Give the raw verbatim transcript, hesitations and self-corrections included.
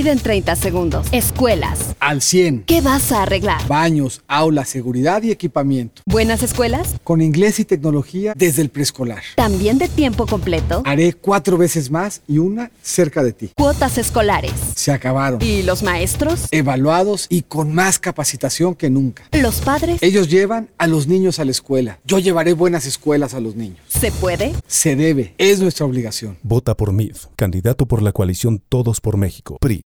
MID en treinta segundos. Escuelas. Al cien. ¿Qué vas a arreglar? Baños, aulas, seguridad y equipamiento. ¿Buenas escuelas? Con inglés y tecnología desde el preescolar. ¿También de tiempo completo? Haré cuatro veces más y una cerca de ti. Cuotas escolares. Se acabaron. ¿Y los maestros? Evaluados y con más capacitación que nunca. ¿Los padres? Ellos llevan a los niños a la escuela. Yo llevaré buenas escuelas a los niños. ¿Se puede? Se debe. Es nuestra obligación. Vota por M I D, candidato por la coalición Todos por México, P R I.